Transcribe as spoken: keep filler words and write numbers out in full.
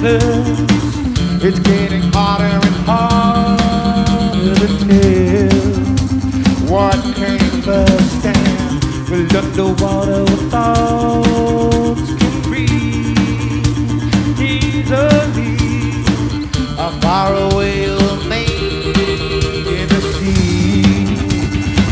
endless. It's getting harder and harder to tell what came first and will underwater with thoughts can breathe easily. A far